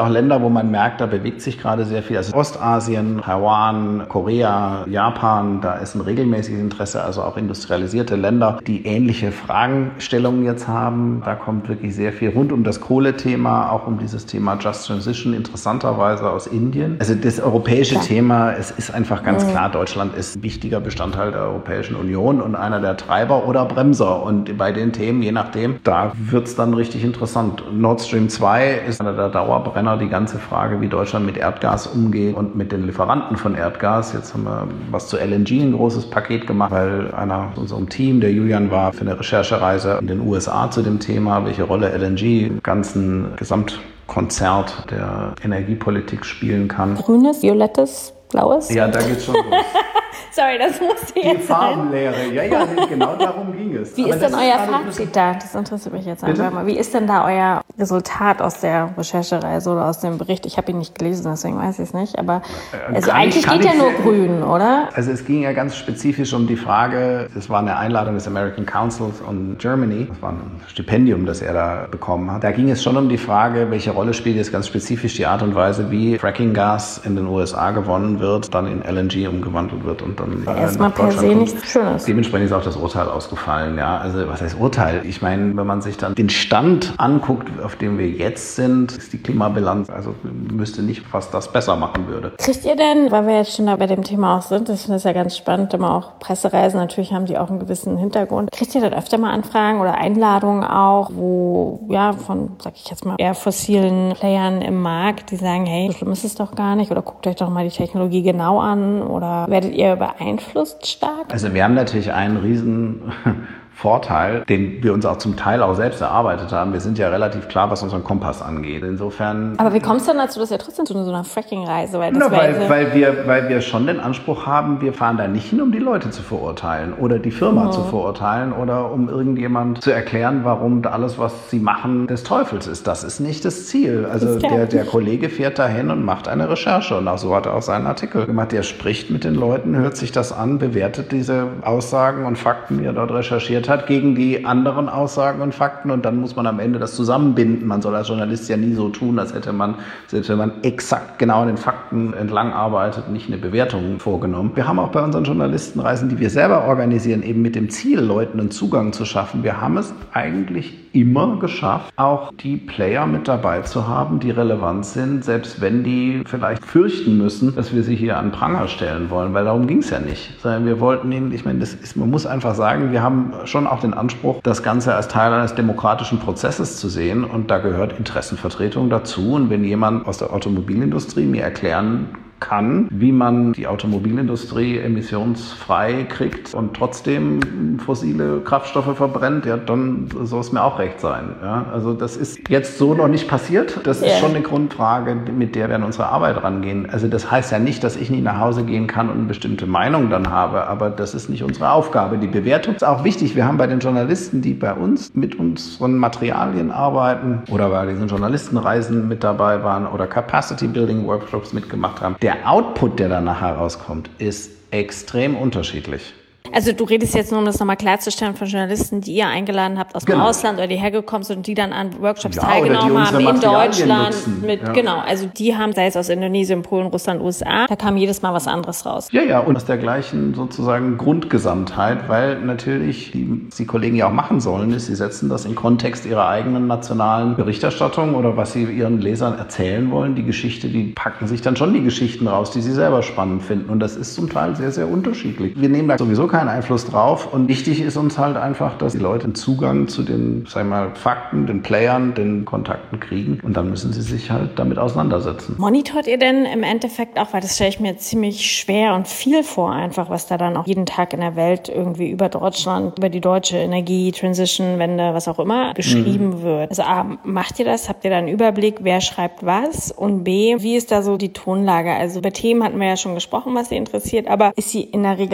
auch Länder, wo man merkt, da bewegt sich gerade sehr viel. Also Ostasien, Taiwan, Korea, Japan, da ist ein regelmäßiges Interesse, also auch industrialisierte Länder, die ähnliche Fragestellungen jetzt haben. Da kommt wirklich sehr viel rund um das Kohlethema, auch um dieses Thema Just Transition, interessanterweise aus Indien. Also das europäische klar. Thema, es ist einfach ganz mhm. klar, Deutschland ist ein wichtiger Bestandteil der Europäischen Union und einer der Treiber oder Bremser. Und bei den Themen, je nachdem, da wird es dann richtig interessant. Nord Stream zwei ist einer der Dauerbrenner, die ganze Frage, wie Deutschland mit Erdgas umgeht und mit den Lieferanten von Erdgas. Jetzt haben wir was zu L N G, ein großes Paket gemacht, weil einer aus unserem Team, der Julian, war für eine Recherchereise in den U S A zu dem Thema, welche Rolle L N G im ganzen Gesamtkonzert der Energiepolitik spielen kann. Grünes, violettes, blaues? Ja, da geht's schon los. Sorry, das musste jetzt Die Farbenlehre, ja, ja, genau darum ging es. Wie Aber ist denn euer Fazit da? Das interessiert mich jetzt einfach mal. Wie ist denn da euer Resultat aus der Recherchereise oder aus dem Bericht? Ich habe ihn nicht gelesen, deswegen weiß ich es nicht. Aber also eigentlich steht ja nur grün, oder? Also es ging ja ganz spezifisch um die Frage, es war eine Einladung des American Council on Germany, das war ein Stipendium, das er da bekommen hat. Da ging es schon um die Frage, welche Rolle spielt jetzt ganz spezifisch die Art und Weise, wie Fracking-Gas in den U S A gewonnen wird, dann in L N G umgewandelt wird und dann äh, erstmal per se nichts Schönes. Dementsprechend ist auch das Urteil ausgefallen. Ja, also was heißt Urteil? Ich meine, wenn man sich dann den Stand anguckt, auf dem wir jetzt sind, ist die Klimabilanz, also müsste nicht, was das besser machen würde. Kriegt ihr denn, weil wir jetzt schon da bei dem Thema auch sind, ich finde das ja ganz spannend, immer auch Pressereisen, natürlich haben die auch einen gewissen Hintergrund. Kriegt ihr dann öfter mal Anfragen oder Einladungen auch, wo, ja, von, sag ich jetzt mal, eher fossilen Playern im Markt, die sagen, hey, so schlimm ist es doch gar nicht oder guckt euch doch mal die Technologie genau an oder werdet ihr beeinflusst stark? Also wir haben natürlich einen riesen Vorteil, den wir uns auch zum Teil auch selbst erarbeitet haben. Wir sind ja relativ klar, was unseren Kompass angeht. Insofern. Aber wie kommst du denn dazu, dass ihr trotzdem zu so einer Fracking-Reise? Weil, das Na, weil, weil, wir, weil wir schon den Anspruch haben, wir fahren da nicht hin, um die Leute zu verurteilen oder die Firma mhm. zu verurteilen oder um irgendjemand zu erklären, warum alles, was sie machen, des Teufels ist. Das ist nicht das Ziel. Also der, der Kollege fährt dahin und macht eine Recherche und auch so hat er auch seinen Artikel gemacht. Der spricht mit den Leuten, hört sich das an, bewertet diese Aussagen und Fakten, die er dort recherchiert hat, gegen die anderen Aussagen und Fakten und dann muss man am Ende das zusammenbinden. Man soll als Journalist ja nie so tun, als hätte man, selbst wenn man exakt genau an den Fakten entlang arbeitet, nicht eine Bewertung vorgenommen. Wir haben auch bei unseren Journalistenreisen, die wir selber organisieren, eben mit dem Ziel, Leuten einen Zugang zu schaffen. Wir haben es eigentlich immer geschafft, auch die Player mit dabei zu haben, die relevant sind, selbst wenn die vielleicht fürchten müssen, dass wir sie hier an Pranger stellen wollen, weil darum ging es ja nicht. Sondern wir wollten ihnen, ich meine, das ist, man muss einfach sagen, wir haben schon auch den Anspruch, das Ganze als Teil eines demokratischen Prozesses zu sehen und da gehört Interessenvertretung dazu und wenn jemand aus der Automobilindustrie mir erklären kann, wie man die Automobilindustrie emissionsfrei kriegt und trotzdem fossile Kraftstoffe verbrennt, ja, dann soll es mir auch recht sein. Ja, also das ist jetzt so noch nicht passiert. Das yeah. ist schon eine Grundfrage, mit der wir an unsere Arbeit rangehen. Also das heißt ja nicht, dass ich nicht nach Hause gehen kann und eine bestimmte Meinung dann habe, aber das ist nicht unsere Aufgabe. Die Bewertung ist auch wichtig. Wir haben bei den Journalisten, die bei uns mit unseren Materialien arbeiten oder bei diesen Journalistenreisen mit dabei waren oder Capacity-Building-Workshops mitgemacht haben, der Output, der dann nachher rauskommt, ist extrem unterschiedlich. Also du redest jetzt nur, um das nochmal klarzustellen, von Journalisten, die ihr eingeladen habt aus dem genau. Ausland oder die hergekommen sind und die dann an Workshops ja, teilgenommen haben in Deutschland. Mit, ja. Genau, also die haben, sei es aus Indonesien, Polen, Russland, U S A, da kam jedes Mal was anderes raus. Ja, ja, und aus der gleichen sozusagen Grundgesamtheit, weil natürlich, die, was die Kollegen ja auch machen sollen, ist, sie setzen das in Kontext ihrer eigenen nationalen Berichterstattung oder was sie ihren Lesern erzählen wollen. Die Geschichte, die packen sich dann schon die Geschichten raus, die sie selber spannend finden und das ist zum Teil sehr, sehr unterschiedlich. Wir nehmen da sowieso keinen Einfluss drauf und wichtig ist uns halt einfach, dass die Leute einen Zugang zu den, sag ich mal, Fakten, den Playern, den Kontakten kriegen und dann müssen sie sich halt damit auseinandersetzen. Monitort ihr denn im Endeffekt auch, weil das stelle ich mir ziemlich schwer und viel vor einfach, was da dann auch jeden Tag in der Welt irgendwie über Deutschland, über die deutsche Energie, Transition, Wende, was auch immer geschrieben mhm. wird. Also A, macht ihr das? Habt ihr da einen Überblick, wer schreibt was? Und B, wie ist da so die Tonlage? Also über Themen hatten wir ja schon gesprochen, was sie interessiert, aber ist sie in der Regel eher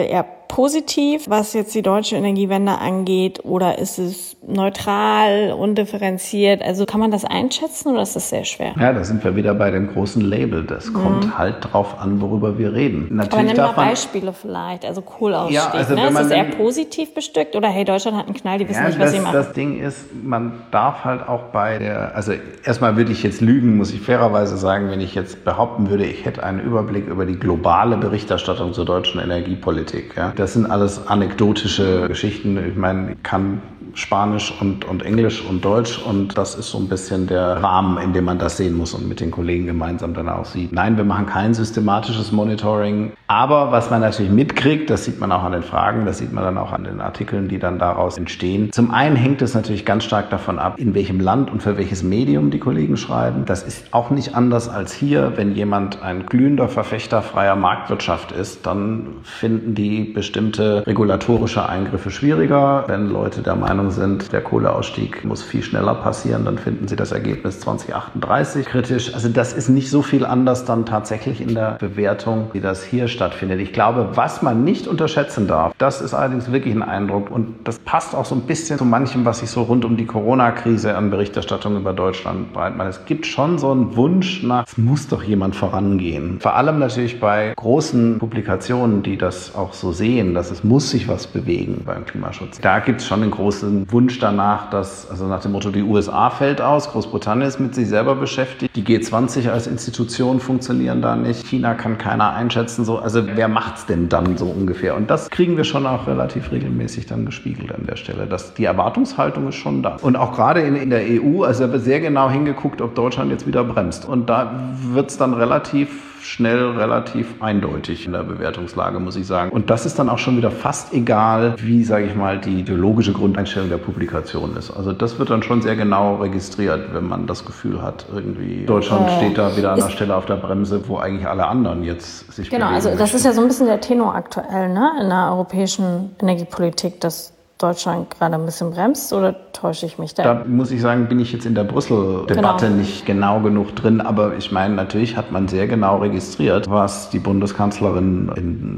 positiv, was jetzt die deutsche Energiewende angeht, oder ist es neutral, undifferenziert? Also kann man das einschätzen oder ist das sehr schwer? Ja, da sind wir wieder bei dem großen Label. Das mhm. kommt halt drauf an, worüber wir reden. Natürlich Aber nimm mal darf man, Beispiele vielleicht. Also Kohleausstieg. Ja, also ne? Ist das eher den, positiv bestückt oder hey, Deutschland hat einen Knall, die wissen ja, nicht, was das, sie machen? Das Ding ist, man darf halt auch bei der, also erstmal würde ich jetzt lügen, muss ich fairerweise sagen, wenn ich jetzt behaupten würde, ich hätte einen Überblick über die globale Berichterstattung zur deutschen Energiepolitik. Ja. Das sind alles anekdotische Geschichten. Ich meine, ich kann Spanisch und, und Englisch und Deutsch und das ist so ein bisschen der Rahmen, in dem man das sehen muss und mit den Kollegen gemeinsam dann auch sieht. Nein, wir machen kein systematisches Monitoring, aber was man natürlich mitkriegt, das sieht man auch an den Fragen, das sieht man dann auch an den Artikeln, die dann daraus entstehen. Zum einen hängt es natürlich ganz stark davon ab, in welchem Land und für welches Medium die Kollegen schreiben. Das ist auch nicht anders als hier. Wenn jemand ein glühender Verfechter freier Marktwirtschaft ist, dann finden die bestimmte regulatorische Eingriffe schwieriger. Wenn Leute der Meinung sind, der Kohleausstieg muss viel schneller passieren, dann finden sie das Ergebnis zwanzig achtunddreißig kritisch. Also das ist nicht so viel anders dann tatsächlich in der Bewertung, wie das hier stattfindet. Ich glaube, was man nicht unterschätzen darf, das ist allerdings wirklich ein Eindruck und das passt auch so ein bisschen zu manchem, was ich so rund um die Corona-Krise an Berichterstattung über Deutschland breit mache. Es gibt schon so einen Wunsch nach, es muss doch jemand vorangehen. Vor allem natürlich bei großen Publikationen, die das auch so sehen, dass es muss sich was bewegen beim Klimaschutz. Da gibt es schon einen großen Wunsch danach, dass, also nach dem Motto, die U S A fällt aus, Großbritannien ist mit sich selber beschäftigt, die G zwanzig als Institution funktionieren da nicht, China kann keiner einschätzen, so, also wer macht's denn dann so ungefähr? Und das kriegen wir schon auch relativ regelmäßig dann gespiegelt an der Stelle. Das, die Erwartungshaltung ist schon da. Und auch gerade in, in der E U, also da wird sehr genau hingeguckt, ob Deutschland jetzt wieder bremst. Und da wird's dann relativ schnell relativ eindeutig in der Bewertungslage, muss ich sagen. Und das ist dann auch schon wieder fast egal, wie, sage ich mal, die ideologische Grundeinstellung der Publikation ist. Also das wird dann schon sehr genau registriert, wenn man das Gefühl hat, irgendwie Deutschland äh, steht da wieder an der Stelle auf der Bremse, wo eigentlich alle anderen jetzt sich Genau, also das möchten. ist ja so ein bisschen der Tenor aktuell, ne, in der europäischen Energiepolitik, dass Deutschland gerade ein bisschen bremst, oder täusche ich mich da? Da muss ich sagen, bin ich jetzt in der Brüssel-Debatte genau. nicht genau genug drin, aber ich meine, natürlich hat man sehr genau registriert, was die Bundeskanzlerin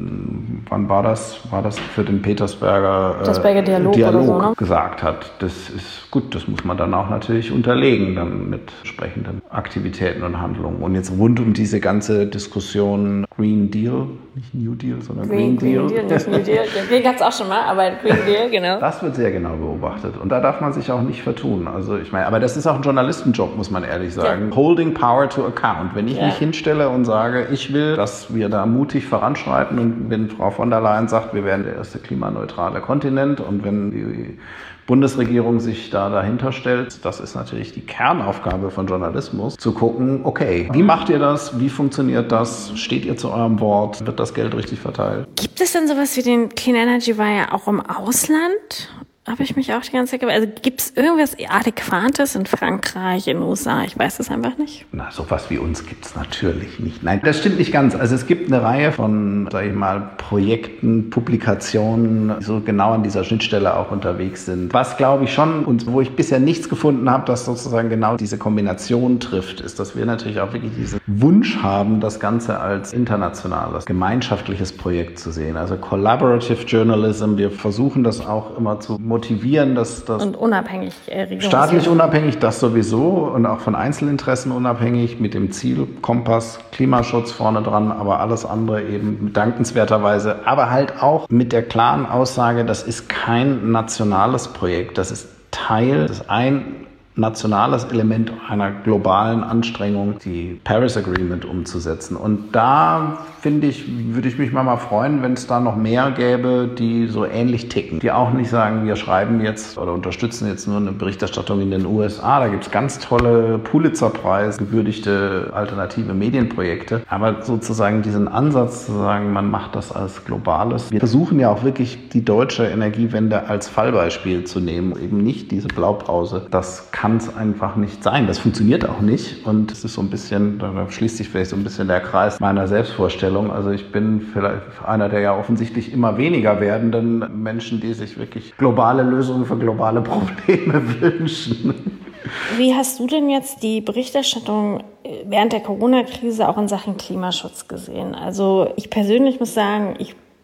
in, wann war das? War das für den Petersberger, äh, Petersberger Dialog, Dialog oder so, ne? gesagt hat. Das ist gut, das muss man dann auch natürlich unterlegen, dann mit entsprechenden Aktivitäten und Handlungen. Und jetzt rund um diese ganze Diskussion Green Deal, nicht New Deal, sondern Green, Green Deal. Green Deal, nicht New Deal. Den gab es auch schon mal, aber Green Deal, genau. Das wird sehr genau beobachtet und da darf man sich auch nicht vertun. Also ich meine, aber das ist auch ein Journalistenjob, muss man ehrlich sagen. Ja. Holding power to account. Wenn ich ja. mich hinstelle und sage, ich will, dass wir da mutig voranschreiten und wenn Frau von der Leyen sagt, wir werden der erste klimaneutrale Kontinent und wenn die Bundesregierung sich da dahinter stellt, das ist natürlich die Kernaufgabe von Journalismus, zu gucken, okay, wie macht ihr das, wie funktioniert das, steht ihr zu eurem Wort, wird das Geld richtig verteilt? Gibt es denn sowas wie den Clean Energy Wire auch im Ausland? Habe ich mich auch die ganze Zeit gefragt. Also gibt es irgendwas Adäquates in Frankreich, in den U S A? Ich weiß es einfach nicht. Na, sowas wie uns gibt es natürlich nicht. Nein, das stimmt nicht ganz. Also es gibt eine Reihe von, sage ich mal, Projekten, Publikationen, die so genau an dieser Schnittstelle auch unterwegs sind. Was, glaube ich, schon, und wo ich bisher nichts gefunden habe, das sozusagen genau diese Kombination trifft, ist, dass wir natürlich auch wirklich diesen Wunsch haben, das Ganze als internationales, gemeinschaftliches Projekt zu sehen. Also Collaborative Journalism, wir versuchen das auch immer zu motivieren, dass das und unabhängig äh, staatlich unabhängig, das sowieso und auch von Einzelinteressen unabhängig mit dem Ziel Kompass Klimaschutz vorne dran, aber alles andere eben dankenswerterweise, aber halt auch mit der klaren Aussage, das ist kein nationales Projekt, das ist Teil, das ist ein nationales Element einer globalen Anstrengung, die Paris Agreement umzusetzen. Und da, finde ich, würde ich mich mal freuen, wenn es da noch mehr gäbe, die so ähnlich ticken. Die auch nicht sagen, wir schreiben jetzt oder unterstützen jetzt nur eine Berichterstattung in den U S A. Da gibt es ganz tolle Pulitzer-Preis gewürdigte alternative Medienprojekte. Aber sozusagen diesen Ansatz zu sagen, man macht das als Globales. Wir versuchen ja auch wirklich die deutsche Energiewende als Fallbeispiel zu nehmen. Eben nicht diese Blaupause. Das kann kann es einfach nicht sein. Das funktioniert auch nicht und es ist so ein bisschen, da schließt sich vielleicht so ein bisschen der Kreis meiner Selbstvorstellung. Also ich bin vielleicht einer der ja offensichtlich immer weniger werdenden Menschen, die sich wirklich globale Lösungen für globale Probleme wünschen. Wie hast du denn jetzt die Berichterstattung während der Corona-Krise auch in Sachen Klimaschutz gesehen? Also ich persönlich muss sagen, ich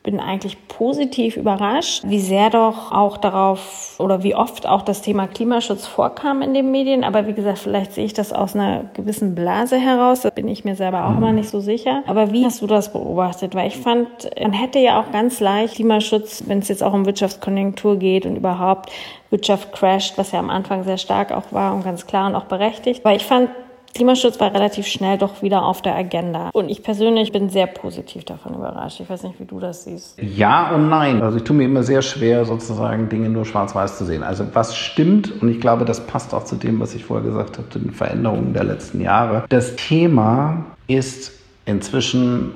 bin eigentlich positiv überrascht, wie sehr doch auch darauf oder wie oft auch das Thema Klimaschutz vorkam in den Medien. Aber wie gesagt, vielleicht sehe ich das aus einer gewissen Blase heraus. Da bin ich mir selber auch immer nicht so sicher. Aber wie hast du das beobachtet? Weil ich fand, man hätte ja auch ganz leicht Klimaschutz, wenn es jetzt auch um Wirtschaftskonjunktur geht und überhaupt Wirtschaft crasht, was ja am Anfang sehr stark auch war und ganz klar und auch berechtigt. Weil ich fand, Klimaschutz war relativ schnell doch wieder auf der Agenda. Und ich persönlich bin sehr positiv davon überrascht. Ich weiß nicht, wie du das siehst. Ja und nein. Also ich tue mir immer sehr schwer, sozusagen Dinge nur schwarz-weiß zu sehen. Also was stimmt, und ich glaube, das passt auch zu dem, was ich vorher gesagt habe, zu den Veränderungen der letzten Jahre. Das Thema ist inzwischen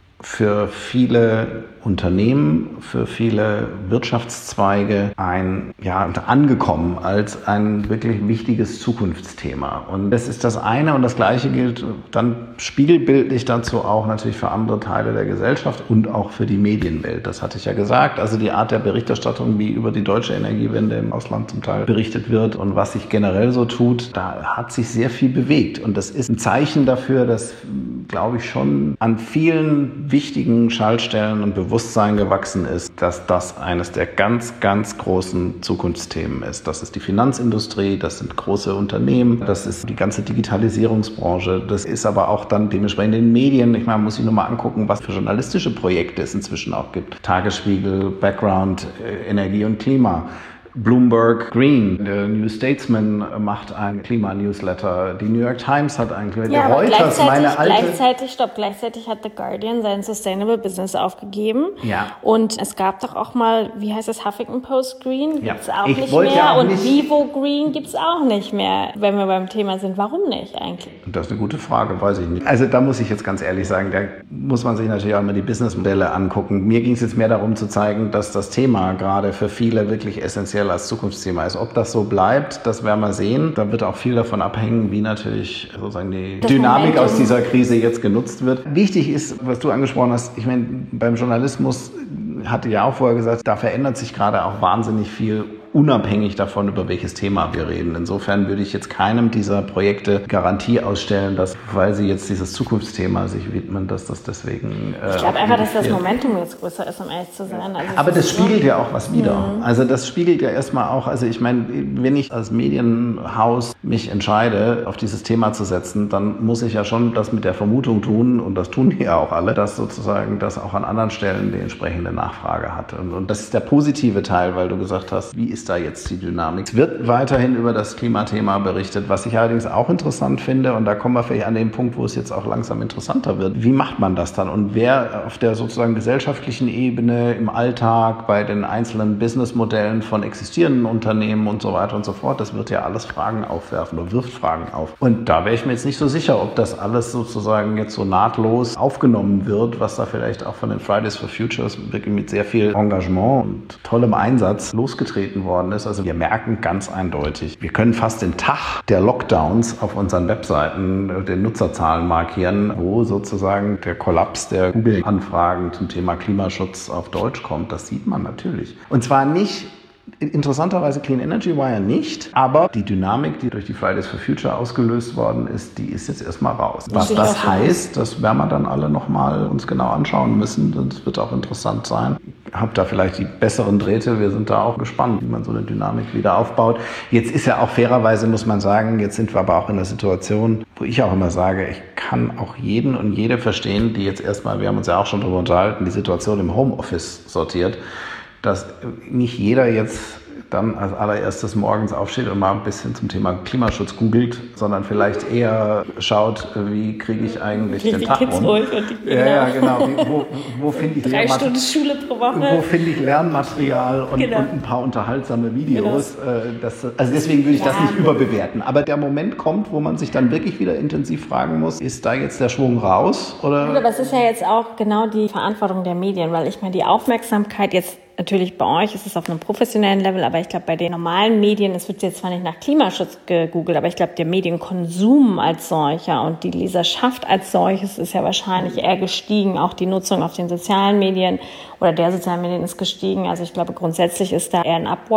für viele Unternehmen, für viele Wirtschaftszweige ein, ja, angekommen als ein wirklich wichtiges Zukunftsthema. Und das ist das eine, und das Gleiche gilt dann spiegelbildlich dazu auch natürlich für andere Teile der Gesellschaft und auch für die Medienwelt. Das hatte ich ja gesagt. Also die Art der Berichterstattung, wie über die deutsche Energiewende im Ausland zum Teil berichtet wird und was sich generell so tut, da hat sich sehr viel bewegt. Und das ist ein Zeichen dafür, dass, glaube ich, schon an vielen wichtigen Schaltstellen und Bewusstsein gewachsen ist, dass das eines der ganz, ganz großen Zukunftsthemen ist. Das ist die Finanzindustrie, das sind große Unternehmen, das ist die ganze Digitalisierungsbranche, das ist aber auch dann dementsprechend in den Medien. Ich meine, man muss sich nur mal angucken, was für journalistische Projekte es inzwischen auch gibt. Tagesspiegel, Background, Energie und Klima. Bloomberg Green, der New Statesman macht ein Klima-Newsletter, die New York Times hat ein Klima, ja, der Reuters, meine alte... Gleichzeitig, stopp, gleichzeitig hat The Guardian sein Sustainable Business aufgegeben. Ja. Und es gab doch auch mal, wie heißt das, Huffington Post Green? Ja. Gibt's auch ich nicht mehr. Ja auch und nicht Vivo Green gibt's auch nicht mehr, wenn wir beim Thema sind. Warum nicht eigentlich? Das ist eine gute Frage, weiß ich nicht. Also da muss ich jetzt ganz ehrlich sagen, da muss man sich natürlich auch mal die Businessmodelle angucken. Mir ging es jetzt mehr darum zu zeigen, dass das Thema gerade für viele wirklich essentiell als Zukunftsthema ist. Ob das so bleibt, das werden wir sehen. Da wird auch viel davon abhängen, wie natürlich sozusagen die das Dynamik Momentum aus dieser Krise jetzt genutzt wird. Wichtig ist, was du angesprochen hast, ich meine, beim Journalismus hatte ja auch vorher gesagt, da verändert sich gerade auch wahnsinnig viel, unabhängig davon, über welches Thema wir reden. Insofern würde ich jetzt keinem dieser Projekte Garantie ausstellen, dass, weil sie jetzt dieses Zukunftsthema sich widmen, dass das deswegen... Äh, ich glaube einfach, dass das Momentum jetzt größer ist, um ehrlich zu sein. Also aber das spiegelt ja auch was wider. Mhm. Also das spiegelt ja erstmal auch, also ich meine, wenn ich als Medienhaus mich entscheide, auf dieses Thema zu setzen, dann muss ich ja schon das mit der Vermutung tun, und das tun die ja auch alle, dass sozusagen das auch an anderen Stellen die entsprechende Nachfrage hat. Und, und das ist der positive Teil, weil du gesagt hast, wie ist da jetzt die Dynamik? Es wird weiterhin über das Klimathema berichtet, was ich allerdings auch interessant finde, und da kommen wir vielleicht an den Punkt, wo es jetzt auch langsam interessanter wird. Wie macht man das dann? Und wer auf der sozusagen gesellschaftlichen Ebene, im Alltag, bei den einzelnen Businessmodellen von existierenden Unternehmen und so weiter und so fort, das wird ja alles Fragen aufwerfen oder wirft Fragen auf. Und da wäre ich mir jetzt nicht so sicher, ob das alles sozusagen jetzt so nahtlos aufgenommen wird, was da vielleicht auch von den Fridays for Futures wirklich mit sehr viel Engagement und tollem Einsatz losgetreten worden ist. Also wir merken ganz eindeutig, wir können fast den Tag der Lockdowns auf unseren Webseiten den Nutzerzahlen markieren, wo sozusagen der Kollaps der Google-Anfragen zum Thema Klimaschutz auf Deutsch kommt. Das sieht man natürlich. Und zwar nicht interessanterweise Clean Energy Wire nicht, aber die Dynamik, die durch die Fridays for Future ausgelöst worden ist, die ist jetzt erstmal raus. Was das heißt, das werden wir dann alle nochmal uns genau anschauen müssen. Das wird auch interessant sein. Habt da vielleicht die besseren Drähte. Wir sind da auch gespannt, wie man so eine Dynamik wieder aufbaut. Jetzt ist ja auch fairerweise, muss man sagen, jetzt sind wir aber auch in der Situation, wo ich auch immer sage, ich kann auch jeden und jede verstehen, die jetzt erstmal, wir haben uns ja auch schon darüber unterhalten, die Situation im Homeoffice sortiert, dass nicht jeder jetzt dann als allererstes morgens aufsteht und mal ein bisschen zum Thema Klimaschutz googelt, sondern vielleicht eher schaut, wie kriege ich eigentlich Krieg den die Tag Kids rum. ruhig und die ja, ja, genau. Wie, wo wo finde ich, Drei Stunden Schule pro Woche. wo finde ich Lernmaterial und, Genau. und ein paar unterhaltsame Videos. Genau. Das, also deswegen würde ich ja. das nicht überbewerten. Aber der Moment kommt, wo man sich dann wirklich wieder intensiv fragen muss, ist da jetzt der Schwung raus? Oder? Aber es ist ja jetzt auch genau die Verantwortung der Medien, weil ich meine, die Aufmerksamkeit jetzt natürlich bei euch ist es auf einem professionellen Level, aber ich glaube, bei den normalen Medien, es wird jetzt zwar nicht nach Klimaschutz gegoogelt, aber ich glaube, der Medienkonsum als solcher und die Leserschaft als solches ist ja wahrscheinlich eher gestiegen. Auch die Nutzung auf den sozialen Medien oder der sozialen Medien ist gestiegen. Also ich glaube, grundsätzlich ist da eher ein Upwards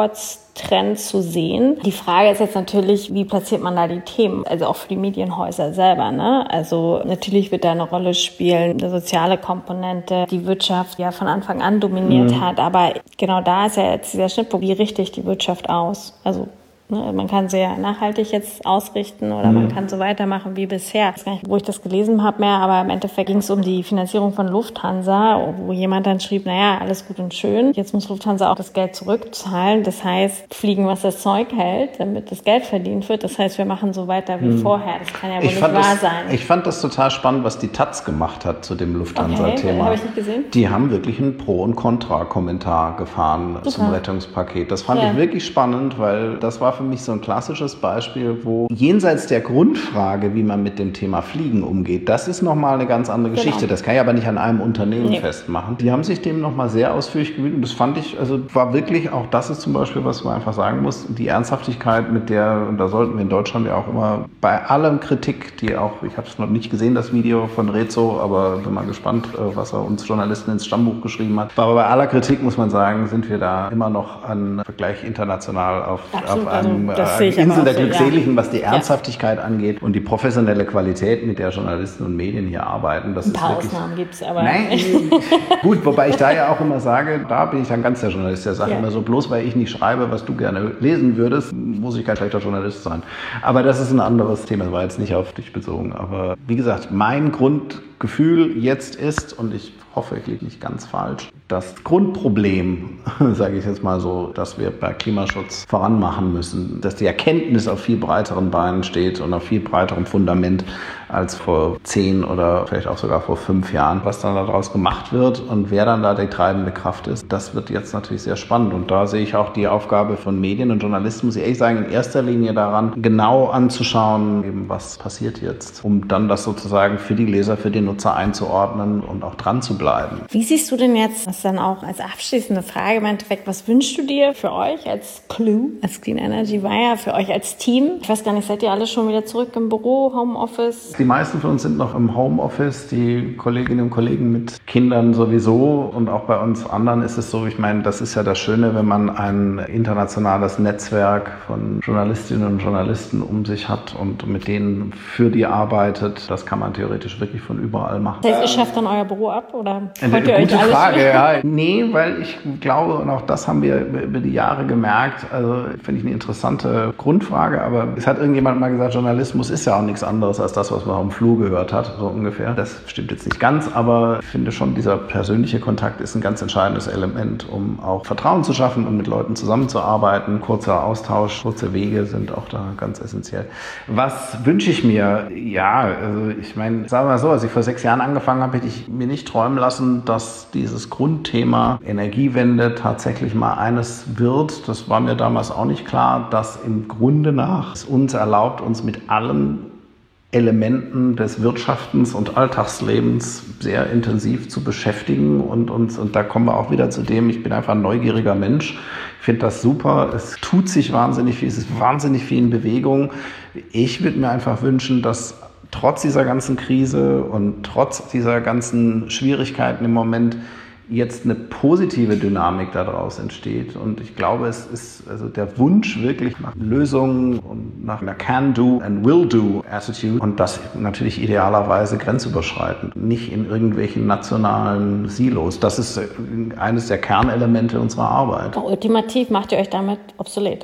Trend zu sehen. Die Frage ist jetzt natürlich, wie platziert man da die Themen? Also auch für die Medienhäuser selber, ne? Also natürlich wird da eine Rolle spielen, eine soziale Komponente, die Wirtschaft ja von Anfang an dominiert mhm. hat. Aber genau da ist ja jetzt dieser Schnittpunkt, wie richte ich die Wirtschaft aus? Also man kann sie ja nachhaltig jetzt ausrichten oder mhm. man kann so weitermachen wie bisher. Ich weiß gar nicht, wo ich das gelesen habe mehr, aber im Endeffekt ging es um die Finanzierung von Lufthansa, wo jemand dann schrieb, naja, alles gut und schön, jetzt muss Lufthansa auch das Geld zurückzahlen. Das heißt, fliegen, was das Zeug hält, damit das Geld verdient wird. Das heißt, wir machen so weiter wie mhm. vorher. Das kann ja wohl ich nicht wahr das, sein. Ich fand das total spannend, was die Taz gemacht hat zu dem Lufthansa-Thema. Okay, habe ich nicht gesehen. Die haben wirklich einen Pro- und Contra-Kommentar gefahren Super. zum Rettungspaket. Das fand ja. ich wirklich spannend, weil das war für mich so ein klassisches Beispiel, wo jenseits der Grundfrage, wie man mit dem Thema Fliegen umgeht, das ist nochmal eine ganz andere Geschichte. Genau. Das kann ich aber nicht an einem Unternehmen nee. festmachen. Die haben sich dem nochmal sehr ausführlich gewidmet und das fand ich, also war wirklich, auch das ist zum Beispiel, was man einfach sagen muss, die Ernsthaftigkeit, mit der, und da sollten wir in Deutschland ja auch immer bei allem Kritik, die auch, ich habe es noch nicht gesehen, das Video von Rezo, aber bin mal gespannt, was er uns Journalisten ins Stammbuch geschrieben hat. Aber bei aller Kritik muss man sagen, sind wir da immer noch an Vergleich international auf, auf einem also, äh, Insel der Glückseligen, ja. was die Ernsthaftigkeit ja. angeht und die professionelle Qualität, mit der Journalisten und Medien hier arbeiten. Das Ein paar ist wirklich, Ausnahmen gibt es, aber... Nein, gut, wobei ich da ja auch immer sage, da bin ich dann ganz der Journalist, der sagt ja. immer so, bloß weil ich nicht schreibe, was du gerne lesen würdest, muss ich kein schlechter Journalist sein. Aber das ist ein anderes Thema, das war jetzt nicht auf dich bezogen. Aber wie gesagt, mein Grundgefühl jetzt ist, und ich hoffe, ich liege nicht ganz falsch, das Grundproblem, sage ich jetzt mal so, dass wir bei Klimaschutz voranmachen müssen, dass die Erkenntnis auf viel breiteren Beinen steht und auf viel breiterem Fundament als vor zehn oder vielleicht auch sogar vor fünf Jahren. Was dann daraus gemacht wird und wer dann da die treibende Kraft ist, das wird jetzt natürlich sehr spannend. Und da sehe ich auch die Aufgabe von Medien und Journalisten, muss ich ehrlich sagen, in erster Linie daran, genau anzuschauen, eben was passiert jetzt, um dann das sozusagen für die Leser, für die Nutzer einzuordnen und auch dran zu bleiben. Wie siehst du denn jetzt, das ist dann auch als abschließende Frage im Endeffekt, was wünschst du dir für euch als Clue, als Clean Energy Wire, für euch als Team? Ich weiß gar nicht, seid ihr alle schon wieder zurück im Büro, Homeoffice? Die meisten von uns sind noch im Homeoffice, die Kolleginnen und Kollegen mit Kindern sowieso und auch bei uns anderen ist es so, ich meine, das ist ja das Schöne, wenn man ein internationales Netzwerk von Journalistinnen und Journalisten um sich hat und mit denen für die arbeitet, das kann man theoretisch wirklich von überall machen. Das heißt, ihr schafft dann euer Büro ab oder Eine freut ihr gute euch Frage, ja. Nee, weil ich glaube, und auch das haben wir über die Jahre gemerkt, also finde ich eine interessante Grundfrage, aber es hat irgendjemand mal gesagt, Journalismus ist ja auch nichts anderes als das, was man auf dem Flur gehört hat, so ungefähr. Das stimmt jetzt nicht ganz, aber ich finde schon, dieser persönliche Kontakt ist ein ganz entscheidendes Element, um auch Vertrauen zu schaffen und mit Leuten zusammenzuarbeiten. Kurzer Austausch, kurze Wege sind auch da ganz essentiell. Was wünsche ich mir? Ja, also ich meine, sagen wir mal so, als ich vor sechs Jahren angefangen habe, hätte ich mir nicht träumen lassen, dass dieses Grundthema Energiewende tatsächlich mal eines wird. Das war mir damals auch nicht klar, dass im Grunde nach es uns erlaubt, uns mit allen Elementen des Wirtschaftens und Alltagslebens sehr intensiv zu beschäftigen und uns, und da kommen wir auch wieder zu dem, ich bin einfach ein neugieriger Mensch. Ich finde das super. Es tut sich wahnsinnig viel, es ist wahnsinnig viel in Bewegung. Ich würde mir einfach wünschen, dass trotz dieser ganzen Krise und trotz dieser ganzen Schwierigkeiten im Moment jetzt eine positive Dynamik daraus entsteht. Und ich glaube, es ist also der Wunsch wirklich nach Lösungen und nach einer Can-Do and Will-Do-Attitude und das natürlich idealerweise grenzüberschreitend, nicht in irgendwelchen nationalen Silos. Das ist eines der Kernelemente unserer Arbeit. Ultimativ macht ihr euch damit obsolet.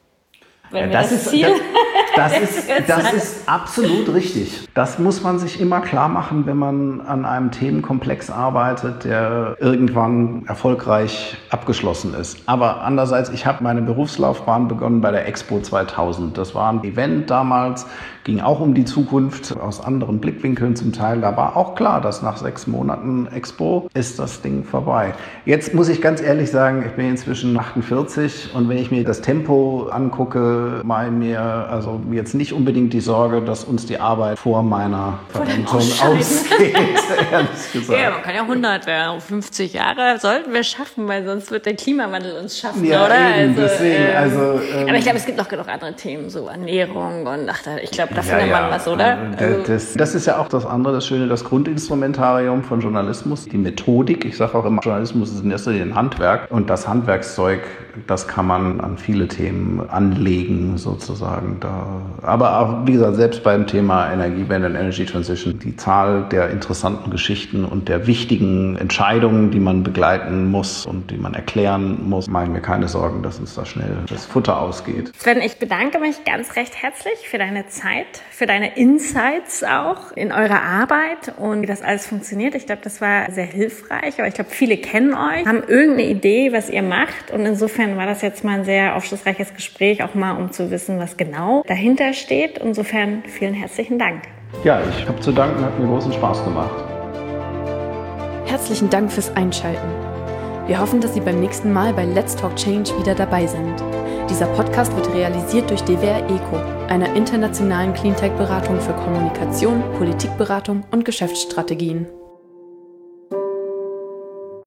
Wenn ja, das, das, ist, Ziel das, das, ist, das ist absolut richtig. Das muss man sich immer klar machen, wenn man an einem Themenkomplex arbeitet, der irgendwann erfolgreich abgeschlossen ist. Aber andererseits, ich habe meine Berufslaufbahn begonnen bei der Expo zweitausend. Das war ein Event damals, ging auch um die Zukunft aus anderen Blickwinkeln zum Teil. Da war auch klar, dass nach sechs Monaten Expo ist das Ding vorbei. Jetzt muss ich ganz ehrlich sagen, ich bin inzwischen achtundvierzig und wenn ich mir das Tempo angucke, mache ich mir also jetzt nicht unbedingt die Sorge, dass uns die Arbeit vor meiner Verrentung ausgeht, ehrlich gesagt. Ja, man kann ja hundert werden, fünfzig Jahre sollten wir schaffen, weil sonst wird der Klimawandel uns schaffen, ja, oder? Eben, also, deswegen, ähm, also, ähm, aber ich glaube, es gibt noch genug andere Themen, so Ernährung und ach, ich glaube, da ja, findet ja, man was, oder? Also, das, das ist ja auch das andere, das Schöne, das Grundinstrumentarium von Journalismus, die Methodik. Ich sage auch immer, Journalismus ist in erster Linie ein Handwerk und das Handwerkszeug Das kann man an viele Themen anlegen sozusagen. Da. Aber auch, wie gesagt, selbst beim Thema Energiewende und Energy Transition, die Zahl der interessanten Geschichten und der wichtigen Entscheidungen, die man begleiten muss und die man erklären muss, machen wir keine Sorgen, dass uns da schnell das Futter ausgeht. Sven, ich bedanke mich ganz recht herzlich für deine Zeit, für deine Insights auch in eurer Arbeit und wie das alles funktioniert. Ich glaube, das war sehr hilfreich, aber ich glaube, viele kennen euch, haben irgendeine Idee, was ihr macht, und insofern war das jetzt mal ein sehr aufschlussreiches Gespräch, auch mal um zu wissen, was genau dahinter steht. Insofern vielen herzlichen Dank. Ja, ich habe zu danken, hat mir großen Spaß gemacht. Herzlichen Dank fürs Einschalten. Wir hoffen, dass Sie beim nächsten Mal bei Let's Talk Change wieder dabei sind. Dieser Podcast wird realisiert durch D W R ECO, einer internationalen Cleantech-Beratung für Kommunikation, Politikberatung und Geschäftsstrategien.